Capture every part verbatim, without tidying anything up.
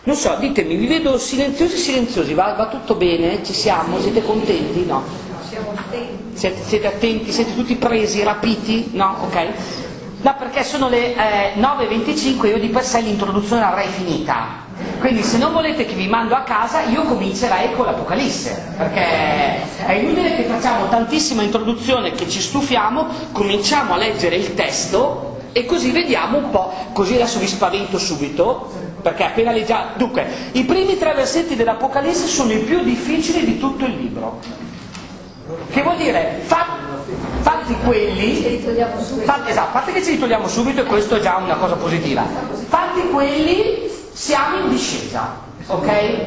Non so, ditemi, vi vedo silenziosi silenziosi, va, va tutto bene? Ci siamo? Siete contenti? No? Siamo attenti. Siete, siete attenti? Siete tutti presi, rapiti? No? Ok? No, perché sono le eh, nove e venticinque, io di per sé l'introduzione l'avrei finita. Quindi se non volete che vi mando a casa, io comincerei con l'Apocalisse, perché è inutile che facciamo tantissima introduzione, che ci stufiamo, cominciamo a leggere il testo e così vediamo un po', così adesso vi spavento subito, perché appena leggiamo... Dunque, i primi tre versetti dell'Apocalisse sono i più difficili di tutto il libro. Che vuol dire, fa, fatti quelli... Fatti, esatto, fatti che ci ritogliamo subito e questo è già una cosa positiva. Fatti quelli... Siamo in discesa, ok?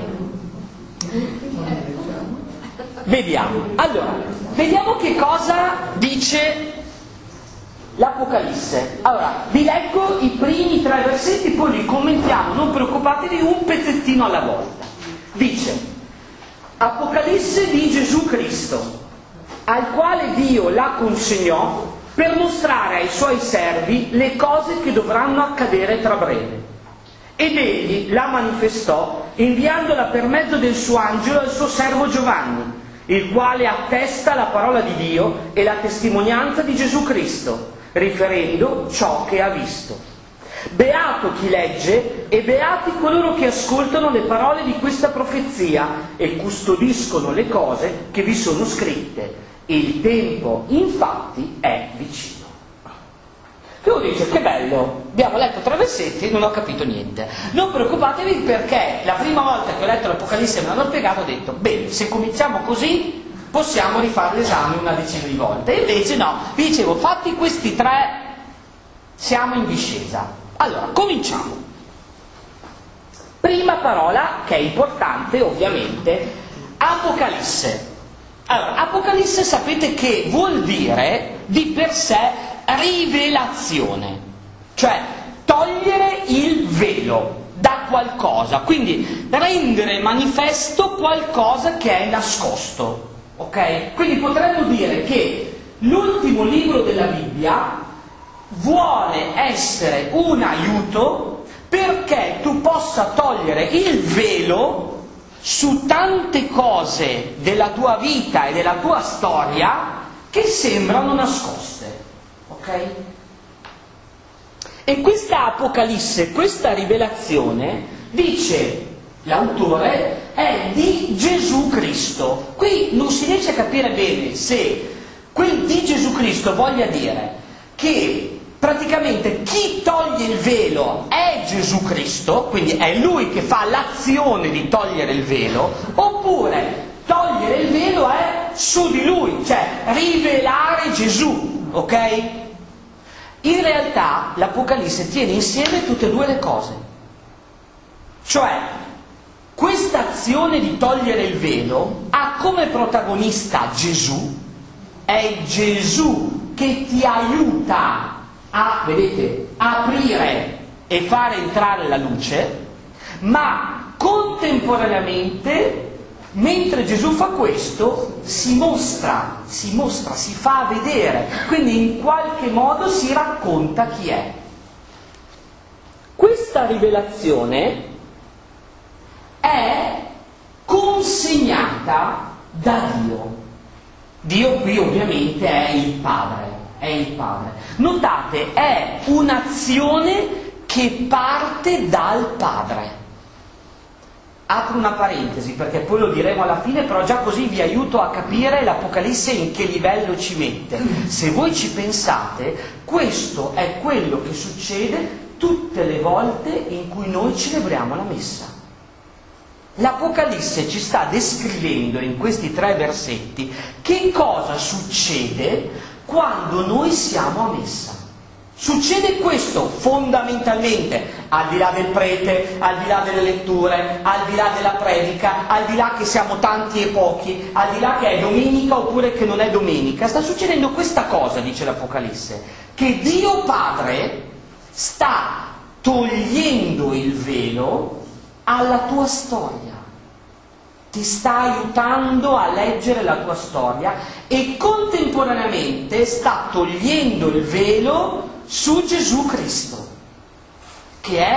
Vediamo. Allora, vediamo che cosa dice l'Apocalisse. Allora, vi leggo i primi tre versetti, poi li commentiamo, non preoccupatevi, un pezzettino alla volta. Dice, Apocalisse di Gesù Cristo, al quale Dio la consegnò per mostrare ai suoi servi le cose che dovranno accadere tra breve. Ed egli la manifestò inviandola per mezzo del suo angelo al suo servo Giovanni, il quale attesta la parola di Dio e la testimonianza di Gesù Cristo, riferendo ciò che ha visto. Beato chi legge e beati coloro che ascoltano le parole di questa profezia e custodiscono le cose che vi sono scritte. Il tempo, infatti, è vicino. E uno dice, che bello, abbiamo letto tre versetti e non ho capito niente. Non preoccupatevi, perché la prima volta che ho letto l'Apocalisse e me l'hanno spiegato ho detto, bene, se cominciamo così possiamo rifare l'esame una decina di volte. E invece no, vi dicevo, fatti questi tre, siamo in discesa. Allora, cominciamo. Prima parola, che è importante ovviamente, Apocalisse. Allora, Apocalisse sapete che vuol dire di per sé rivelazione, cioè togliere il velo da qualcosa, quindi rendere manifesto qualcosa che è nascosto, ok? Quindi potremmo dire che l'ultimo libro della Bibbia vuole essere un aiuto perché tu possa togliere il velo su tante cose della tua vita e della tua storia che sembrano nascoste. Ok? E questa Apocalisse, questa rivelazione, dice l'autore, è di Gesù Cristo. Qui non si riesce a capire bene se quel di Gesù Cristo voglia dire che praticamente chi toglie il velo è Gesù Cristo, quindi è Lui che fa l'azione di togliere il velo, oppure togliere il velo è su di Lui, cioè rivelare Gesù, ok? In realtà l'Apocalisse tiene insieme tutte e due le cose, cioè questa azione di togliere il velo ha come protagonista Gesù, è Gesù che ti aiuta a, vedete, aprire e fare entrare la luce, ma contemporaneamente, mentre Gesù fa questo, si mostra, si mostra, si fa vedere, quindi in qualche modo si racconta chi è. Questa rivelazione è consegnata da Dio. Dio qui ovviamente è il Padre, è il Padre. Notate, è un'azione che parte dal Padre. Apro una parentesi perché poi lo diremo alla fine, però già così vi aiuto a capire l'Apocalisse in che livello ci mette. Se voi ci pensate, questo è quello che succede tutte le volte in cui noi celebriamo la messa. L'Apocalisse ci sta descrivendo in questi tre versetti che cosa succede quando noi siamo a messa. Succede questo fondamentalmente, al di là del prete, al di là delle letture, al di là della predica, al di là che siamo tanti e pochi, al di là che è domenica oppure che non è domenica, sta succedendo questa cosa, dice l'Apocalisse, che Dio Padre sta togliendo il velo alla tua storia, ti sta aiutando a leggere la tua storia e contemporaneamente sta togliendo il velo su Gesù Cristo, che è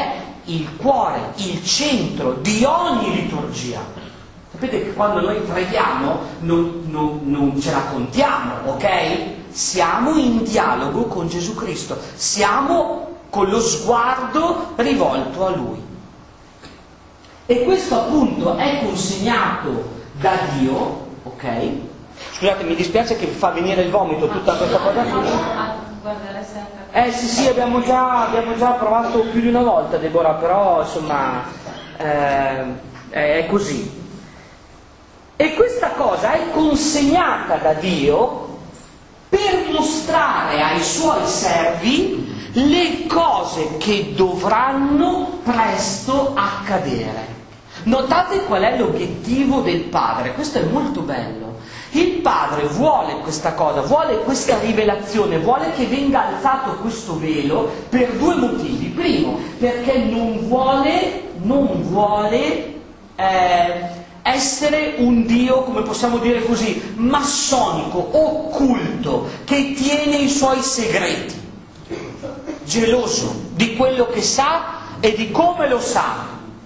il cuore, il centro di ogni liturgia. Sapete che quando noi preghiamo non, non, non ce la contiamo, ok? Siamo in dialogo con Gesù Cristo, siamo con lo sguardo rivolto a Lui. E questo appunto è consegnato da Dio, ok? Scusate, mi dispiace che fa venire il vomito tutta questa cosa qui. Eh sì sì, abbiamo già, abbiamo già provato più di una volta, Deborah, però insomma eh, è così. E questa cosa è consegnata da Dio per mostrare ai suoi servi le cose che dovranno presto accadere. Notate qual è l'obiettivo del Padre, questo è molto bello. Il Padre vuole questa cosa, vuole questa rivelazione, vuole che venga alzato questo velo per due motivi. Primo, perché non vuole, non vuole eh, essere un Dio, come possiamo dire così, massonico, occulto, che tiene i suoi segreti, geloso di quello che sa e di come lo sa.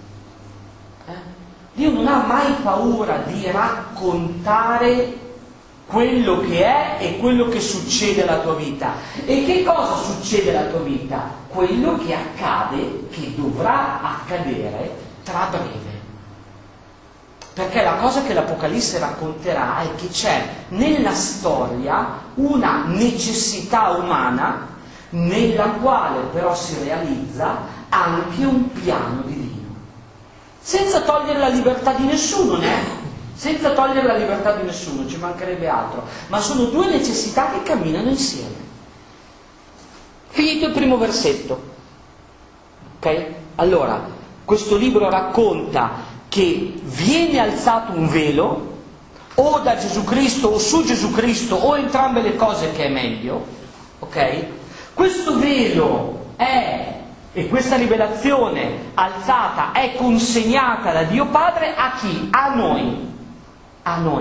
Dio non ha mai paura di raccontare quello che è e quello che succede alla tua vita. E che cosa succede alla tua vita? Quello che accade, che dovrà accadere tra breve. Perché la cosa che l'Apocalisse racconterà è che c'è nella storia una necessità umana nella quale però si realizza anche un piano divino. Senza togliere la libertà di nessuno, né? Senza togliere la libertà di nessuno, ci mancherebbe altro. Ma sono due necessità che camminano insieme. Finito il primo versetto. Ok? Allora, questo libro racconta che viene alzato un velo, o da Gesù Cristo o su Gesù Cristo, o entrambe le cose, che è meglio. Ok? Questo velo è... E questa rivelazione alzata è consegnata da Dio Padre a chi? A noi. A noi.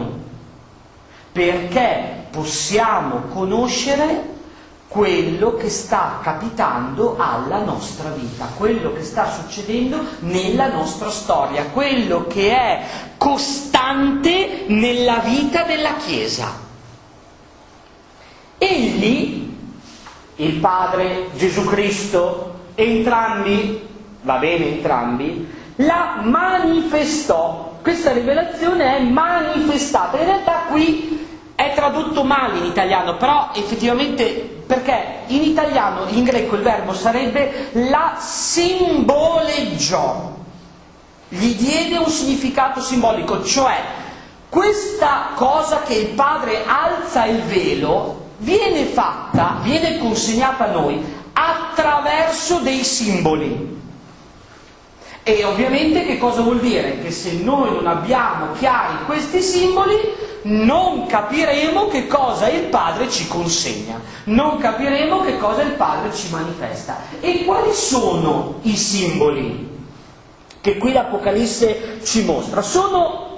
Perché possiamo conoscere quello che sta capitando alla nostra vita, quello che sta succedendo nella nostra storia, quello che è costante nella vita della Chiesa. Egli, il Padre, Gesù Cristo, entrambi, va bene entrambi, la manifestò. Questa rivelazione è manifestata. In realtà qui è tradotto male in italiano, però effettivamente, perché in italiano, in greco il verbo sarebbe la simboleggiò, gli diede un significato simbolico, cioè questa cosa che il Padre alza il velo viene fatta, viene consegnata a noi attraverso dei simboli. E ovviamente che cosa vuol dire? Che se noi non abbiamo chiari questi simboli, non capiremo che cosa il Padre ci consegna, non capiremo che cosa il Padre ci manifesta. E quali sono i simboli che qui l'Apocalisse ci mostra? Sono,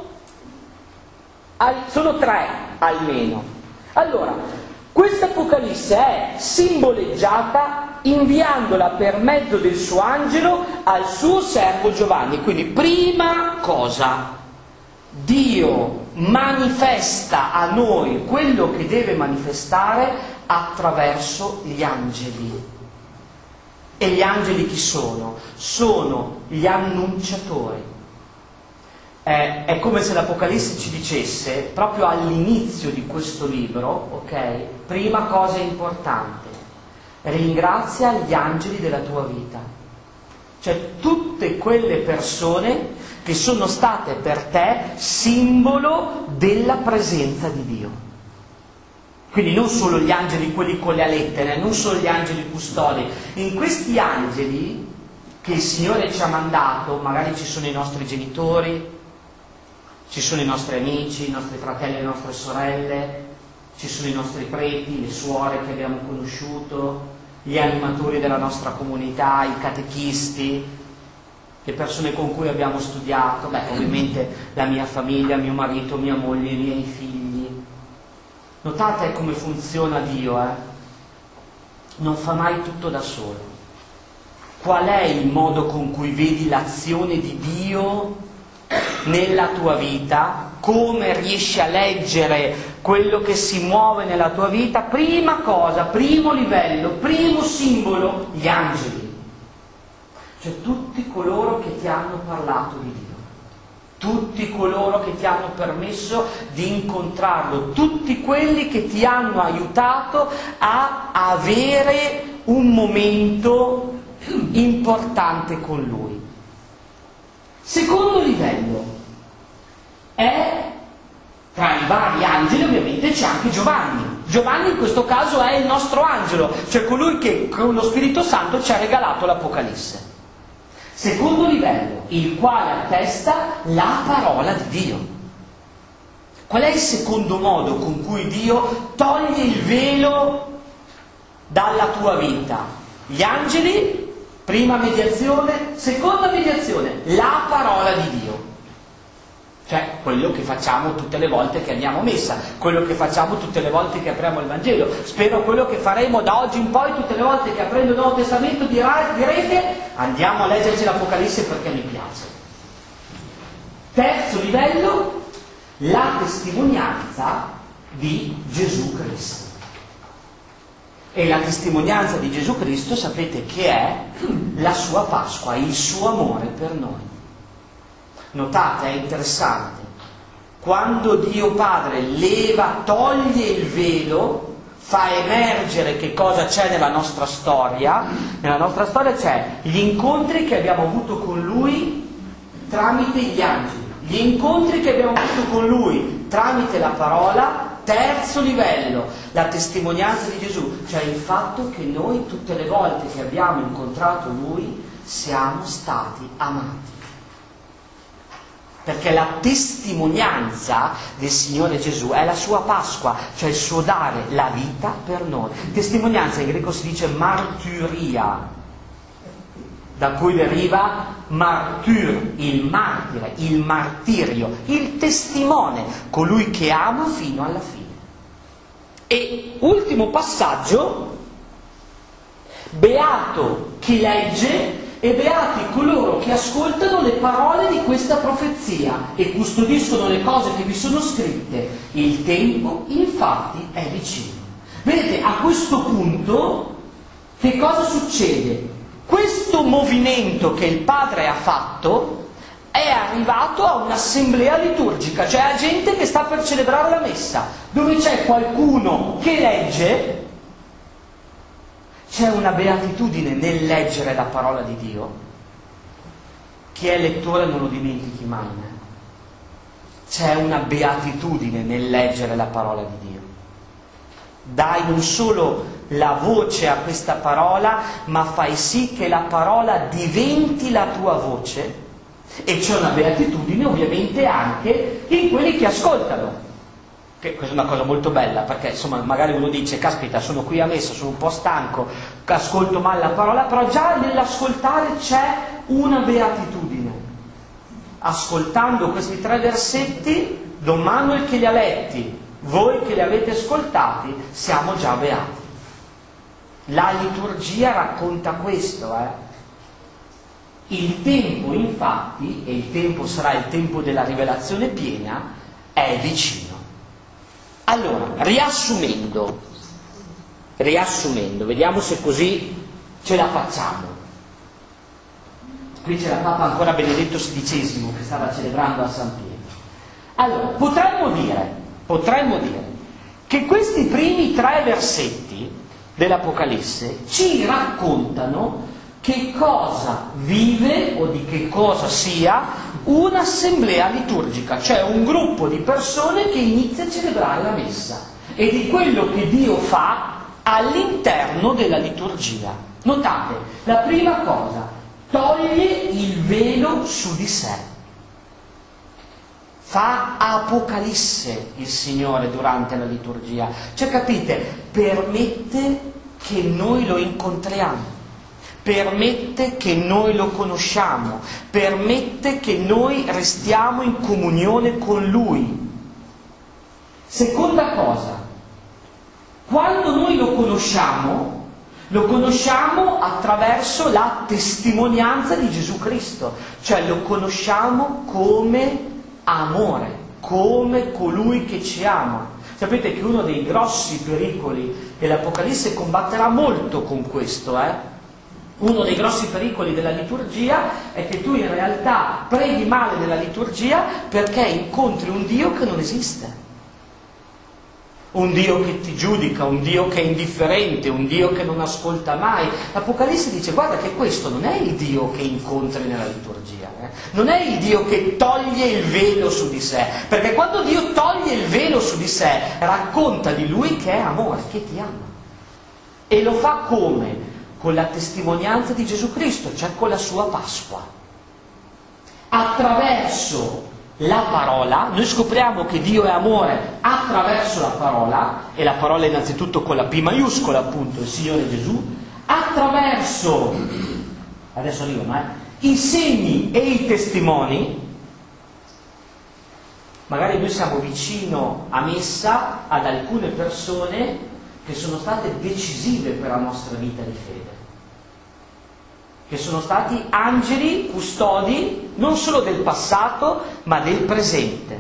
sono tre almeno. Allora, questa Apocalisse è simboleggiata inviandola per mezzo del suo angelo al suo servo Giovanni. Quindi, prima cosa, Dio manifesta a noi quello che deve manifestare attraverso gli angeli. E gli angeli chi sono? Sono gli annunciatori. Eh, è come se l'Apocalisse ci dicesse, proprio all'inizio di questo libro, ok? Prima cosa importante, ringrazia gli angeli della tua vita. Cioè tutte quelle persone che sono state per te simbolo della presenza di Dio. Quindi non solo gli angeli, quelli con le alette, non solo gli angeli custodi. In questi angeli che il Signore ci ha mandato, magari ci sono i nostri genitori, ci sono i nostri amici, i nostri fratelli e le nostre sorelle, ci sono i nostri preti, le suore che abbiamo conosciuto, gli animatori della nostra comunità, i catechisti, le persone con cui abbiamo studiato, beh, ovviamente la mia famiglia, mio marito, mia moglie, i miei figli. Notate come funziona Dio, eh? Non fa mai tutto da solo. Qual è il modo con cui vedi l'azione di Dio nella tua vita? Come riesci a leggere quello che si muove nella tua vita? Prima cosa, primo livello, primo simbolo, gli angeli. Cioè tutti coloro che ti hanno parlato di Dio. Tutti coloro che ti hanno permesso di incontrarlo, tutti quelli che ti hanno aiutato a avere un momento importante con Lui. Secondo livello è, tra i vari angeli ovviamente c'è anche Giovanni. Giovanni in questo caso è il nostro angelo, cioè colui che con lo Spirito Santo ci ha regalato l'Apocalisse. Secondo livello, il quale attesta la parola di Dio. Qual è il secondo modo con cui Dio toglie il velo dalla tua vita? Gli angeli, prima mediazione, seconda mediazione, la parola di Dio. Cioè quello che facciamo tutte le volte che andiamo a messa, quello che facciamo tutte le volte che apriamo il Vangelo. Spero quello che faremo da oggi in poi tutte le volte che aprendo il Nuovo Testamento dirà, direte andiamo a leggerci l'Apocalisse perché mi piace. Terzo livello, la testimonianza di Gesù Cristo. E la testimonianza di Gesù Cristo sapete che è la sua Pasqua, il suo amore per noi. Notate, è interessante, quando Dio Padre leva, toglie il velo, fa emergere che cosa c'è nella nostra storia. Nella nostra storia c'è gli incontri che abbiamo avuto con Lui tramite gli angeli, gli incontri che abbiamo avuto con Lui tramite la parola. Terzo livello, la testimonianza di Gesù, cioè il fatto che noi tutte le volte che abbiamo incontrato Lui siamo stati amati. Perché la testimonianza del Signore Gesù è la sua Pasqua, cioè il suo dare la vita per noi. Testimonianza in greco si dice martyria, da cui deriva martyr, il martire, il martirio, il testimone, colui che ama fino alla fine. E ultimo passaggio, beato chi legge e beati coloro che ascoltano le parole di questa profezia e custodiscono le cose che vi sono scritte. Il tempo, infatti, è vicino. Vedete, a questo punto, che cosa succede? Questo movimento che il Padre ha fatto è arrivato a un'assemblea liturgica, cioè a gente che sta per celebrare la messa, dove c'è qualcuno che legge. C'è una beatitudine nel leggere la parola di Dio. Chi è lettore non lo dimentichi mai. Eh? C'è una beatitudine nel leggere la parola di Dio. Dai non solo la voce a questa parola, ma fai sì che la parola diventi la tua voce. E c'è una beatitudine ovviamente anche in quelli che ascoltano. Che questa è una cosa molto bella, perché insomma magari uno dice caspita, sono qui a messa, sono un po' stanco, ascolto male la parola, però già nell'ascoltare c'è una beatitudine. Ascoltando questi tre versetti, Don Manuel che li ha letti, voi che li avete ascoltati, siamo già beati. La liturgia racconta questo, eh? Il tempo infatti, e il tempo sarà il tempo della rivelazione piena, è vicino. Allora, riassumendo, riassumendo, vediamo se così ce la facciamo. Qui c'era Papa ancora Benedetto sedicesimo che stava celebrando a San Pietro. Allora, potremmo dire, potremmo dire che questi primi tre versetti dell'Apocalisse ci raccontano che cosa vive o di che cosa sia un'assemblea liturgica, cioè un gruppo di persone che inizia a celebrare la messa e di quello che Dio fa all'interno della liturgia. Notate, la prima cosa, toglie il velo su di sé. Fa apocalisse il Signore durante la liturgia, cioè capite, permette che noi lo incontriamo. Permette che noi lo conosciamo, permette che noi restiamo in comunione con Lui. Seconda cosa, quando noi lo conosciamo, Lo conosciamo attraverso la testimonianza di Gesù Cristo, cioè lo conosciamo come amore, come colui che ci ama. Sapete che uno dei grossi pericoli, e l'Apocalisse combatterà molto con questo, eh? Uno dei grossi pericoli della liturgia è che tu in realtà preghi male nella liturgia perché incontri un Dio che non esiste. Un Dio che ti giudica, un Dio che è indifferente, un Dio che non ascolta mai. L'Apocalisse dice: guarda che questo non è il Dio che incontri nella liturgia, eh? Non è il Dio che toglie il velo su di sé, perché quando Dio toglie il velo su di sé racconta di Lui che è amore, che ti ama. E lo fa come? Con la testimonianza di Gesù Cristo, cioè con la sua Pasqua. Attraverso la parola, noi scopriamo che Dio è amore attraverso la parola, e la parola innanzitutto con la P maiuscola, appunto, il Signore Gesù, attraverso, adesso arrivano, eh, i segni e i testimoni. Magari noi siamo vicino a messa ad alcune persone che sono state decisive per la nostra vita di fede, che sono stati angeli custodi non solo del passato ma del presente,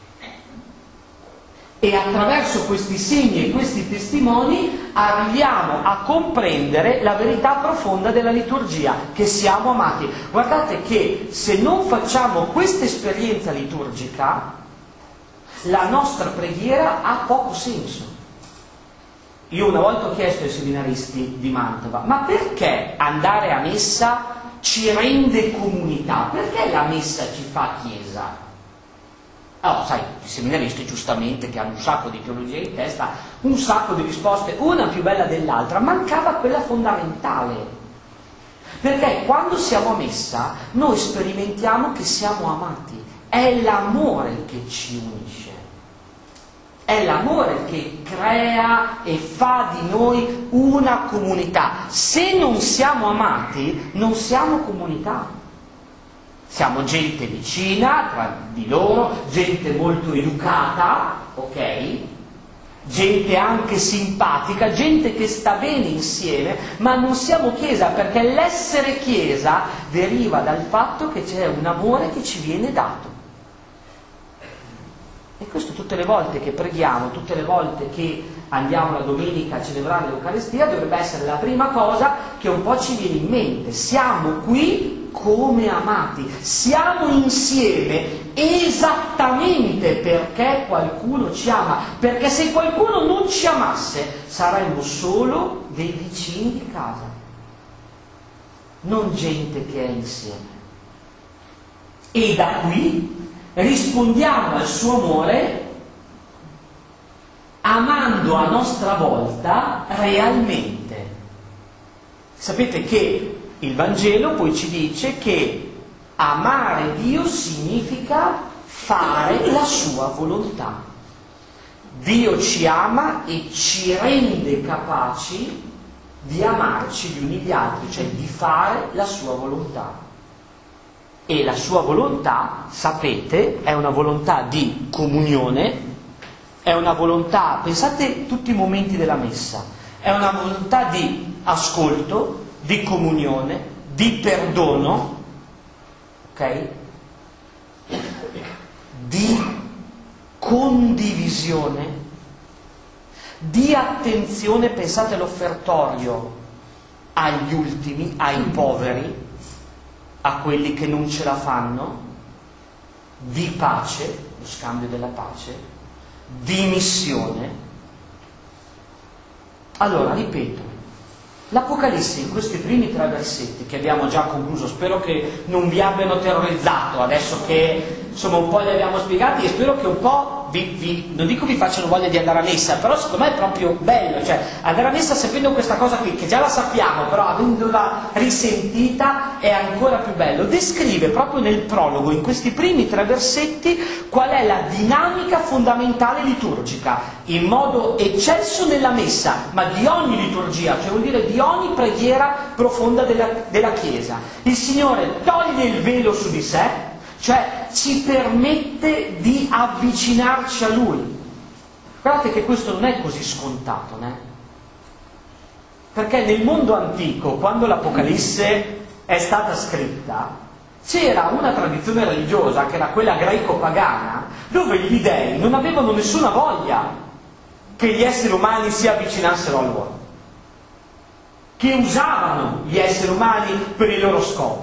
e attraverso questi segni e questi testimoni arriviamo a comprendere la verità profonda della liturgia, che siamo amati. Guardate che se non facciamo questa esperienza liturgica, la nostra preghiera ha poco senso. Io una volta ho chiesto ai seminaristi di Mantova: ma perché andare a messa ci rende comunità? Perché la messa ci fa chiesa? Allora, sai, i seminaristi giustamente, che hanno un sacco di teologia in testa, un sacco di risposte, una più bella dell'altra, mancava quella fondamentale. Perché quando siamo a messa noi sperimentiamo che siamo amati, è l'amore che ci unisce. È l'amore che crea e fa di noi una comunità. Se non siamo amati, non siamo comunità. Siamo gente vicina tra di loro, gente molto educata, ok? Gente anche simpatica, gente che sta bene insieme, ma non siamo chiesa, perché l'essere chiesa deriva dal fatto che c'è un amore che ci viene dato. E questo tutte le volte che preghiamo, tutte le volte che andiamo la domenica a celebrare l'Eucaristia, dovrebbe essere la prima cosa che un po' ci viene in mente. Siamo qui come amati, siamo insieme esattamente perché qualcuno ci ama, perché se qualcuno non ci amasse saremmo solo dei vicini di casa, non gente che è insieme. E da qui rispondiamo al suo amore amando a nostra volta realmente. Sapete che il Vangelo poi ci dice che amare Dio significa fare la sua volontà. Dio ci ama e ci rende capaci di amarci gli uni gli altri, cioè di fare la sua volontà. E la sua volontà, sapete, è una volontà di comunione, è una volontà, pensate tutti i momenti della messa, è una volontà di ascolto, di comunione, di perdono, ok? Di condivisione, di attenzione, pensate all'offertorio, agli ultimi, ai poveri, a quelli che non ce la fanno, di pace, lo scambio della pace, di missione. Allora, ripeto, l'Apocalisse in questi primi tre versetti che abbiamo già concluso, spero che non vi abbiano terrorizzato adesso che insomma un po' li abbiamo spiegati, e spero che un po' vi, vi, non dico vi facciano voglia di andare a messa, però secondo me è proprio bello, cioè andare a messa sapendo questa cosa qui, che già la sappiamo, però avendola risentita è ancora più bello. Descrive proprio nel prologo, in questi primi tre versetti, qual è la dinamica fondamentale liturgica, in modo eccesso nella messa, ma di ogni liturgia, cioè vuol dire di ogni preghiera profonda della, della Chiesa. Il Signore toglie il velo su di sé, cioè ci permette di avvicinarci a Lui. Guardate che questo non è così scontato, né? Perché nel mondo antico, quando l'Apocalisse è stata scritta, c'era una tradizione religiosa, che era quella greco-pagana, dove gli dei non avevano nessuna voglia che gli esseri umani si avvicinassero a loro, che usavano gli esseri umani per i loro scopi.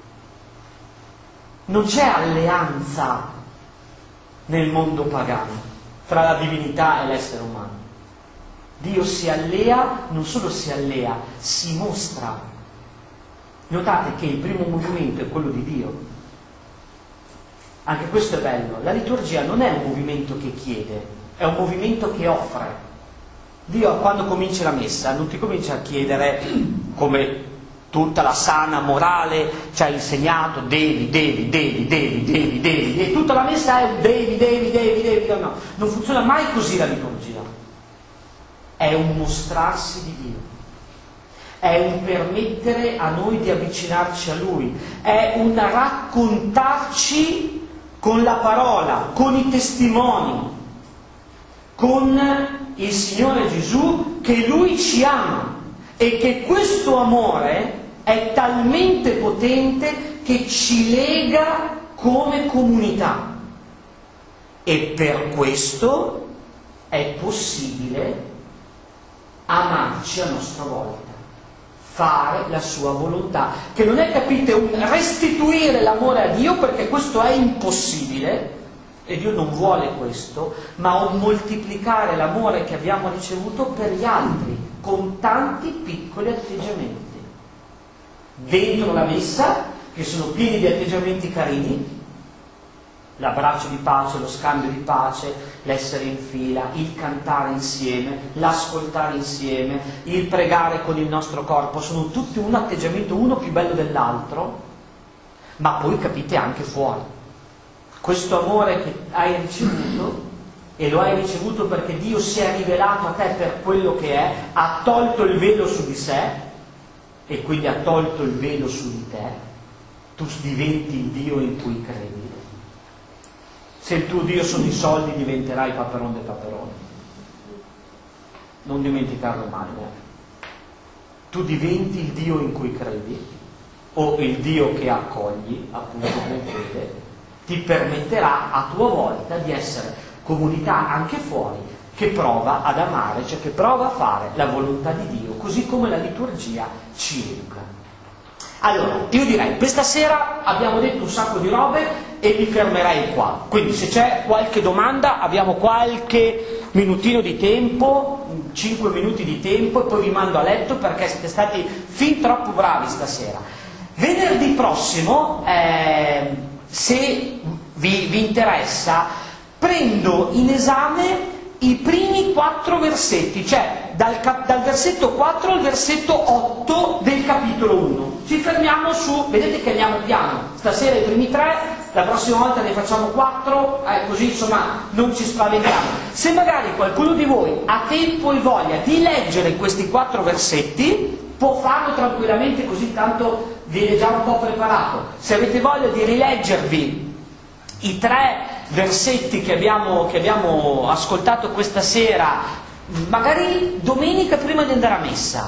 Non c'è alleanza nel mondo pagano fra la divinità e l'essere umano. Dio si allea, non solo si allea, si mostra. Notate che il primo movimento è quello di Dio. Anche questo è bello. La liturgia non è un movimento che chiede, è un movimento che offre. Dio, quando comincia la messa, non ti comincia a chiedere, come tutta la sana morale ci ha insegnato, devi, devi, devi, devi, devi, devi, e tutta la messa è devi, devi, devi, devi. No, non funziona mai così la liturgia. È un mostrarsi di Dio, è un permettere a noi di avvicinarci a Lui, è un raccontarci con la parola, con i testimoni, con il Signore Gesù, che Lui ci ama e che questo amore è talmente potente che ci lega come comunità, e per questo è possibile amarci a nostra volta, fare la sua volontà, che non è, capite, un restituire l'amore a Dio, perché questo è impossibile e Dio non vuole questo, ma un moltiplicare l'amore che abbiamo ricevuto per gli altri con tanti piccoli atteggiamenti dentro la messa, che sono pieni di atteggiamenti carini: l'abbraccio di pace, lo scambio di pace, l'essere in fila, il cantare insieme, l'ascoltare insieme, il pregare con il nostro corpo, sono tutti un atteggiamento, uno più bello dell'altro. Ma poi capite anche fuori, questo amore che hai ricevuto, e lo hai ricevuto perché Dio si è rivelato a te per quello che è, ha tolto il velo su di sé e quindi ha tolto il velo su di te, tu diventi il Dio in cui credi. Se il tuo Dio sono i soldi, diventerai Paperon de Paperone. Non dimenticarlo mai. Eh? Tu diventi il Dio in cui credi, o il Dio che accogli, appunto con fede, ti permetterà a tua volta di essere comunità anche fuori, che prova ad amare, cioè che prova a fare la volontà di Dio, così come la liturgia ci educa. Allora, io direi, questa sera abbiamo detto un sacco di robe e mi fermerei qua. Quindi se c'è qualche domanda, abbiamo qualche minutino di tempo, cinque minuti di tempo, e poi vi mando a letto perché siete stati fin troppo bravi stasera. Venerdì prossimo, eh, se vi, vi interessa, prendo in esame i primi quattro versetti, cioè dal, dal versetto quattro al versetto otto del capitolo uno. Ci fermiamo su, vedete che andiamo piano, stasera i primi tre, la prossima volta ne facciamo quattro, eh, così insomma non ci spaventiamo. Se magari qualcuno di voi ha tempo e voglia di leggere questi quattro versetti, può farlo tranquillamente, così tanto viene già un po' preparato. Se avete voglia di rileggervi i tre versetti che abbiamo, che abbiamo ascoltato questa sera, magari domenica prima di andare a messa,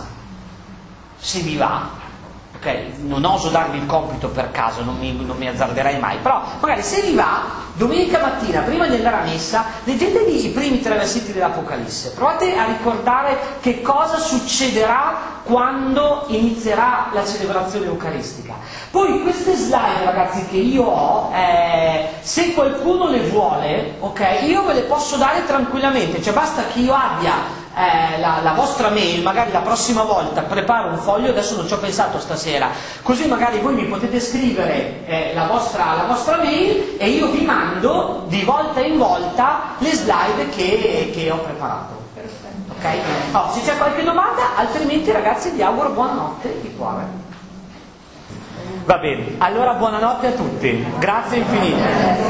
se vi va, ok? Non oso darvi il compito per caso, non mi, non mi azzarderei mai, però magari se vi va, domenica mattina prima di andare a messa, leggetevi i primi tre versetti dell'Apocalisse, provate a ricordare che cosa succederà quando inizierà la celebrazione eucaristica. Poi queste slide, ragazzi, che io ho, eh, se qualcuno le vuole, ok, io ve le posso dare tranquillamente, cioè basta che io abbia eh, la, la vostra mail, magari la prossima volta preparo un foglio, adesso non ci ho pensato stasera, così magari voi mi potete scrivere eh, la, vostra, la vostra mail e io vi mando di volta in volta le slide che, che ho preparato. Okay? Oh, se c'è qualche domanda, altrimenti ragazzi vi auguro buonanotte di cuore. Va bene, allora buonanotte a tutti, grazie infinite.